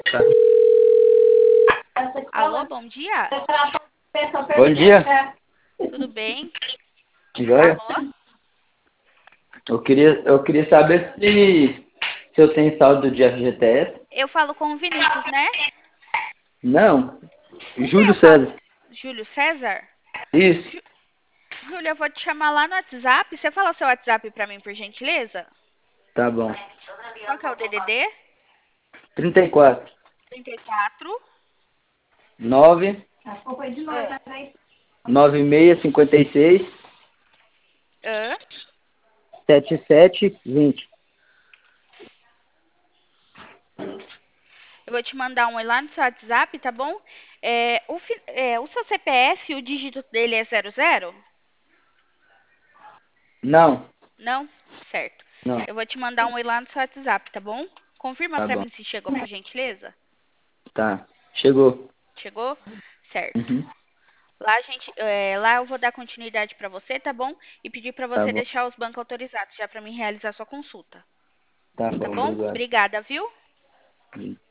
Tá. Alô, bom dia? Bom dia. Tudo bem? Joia? Alô? Eu queria saber se eu tenho saldo de FGTS. Eu falo com o Vinícius, né? Não. Com quem Júlio eu falo? César. Júlio César? Isso. Júlio, eu vou te chamar lá no WhatsApp. Você fala seu WhatsApp pra mim, por gentileza? Tá bom. Qual que é o DDD? 34. 34. 9 Ah, 9656 ah. 7720. Eu vou te mandar um oi lá no seu WhatsApp, tá bom? O seu CPF, o dígito dele é 00? Não. Não? Certo. Não. Eu vou te mandar um oi lá no seu WhatsApp, tá bom? Confirma Tá pra bom. mim se chegou, por gentileza. Tá. Chegou. Chegou? Certo. Uhum. Lá eu vou dar continuidade para você, tá bom? E pedir para Tá você bom. deixar os bancos autorizados já para mim realizar sua consulta, Tá tá bom. bom? Obrigado. Obrigada, viu?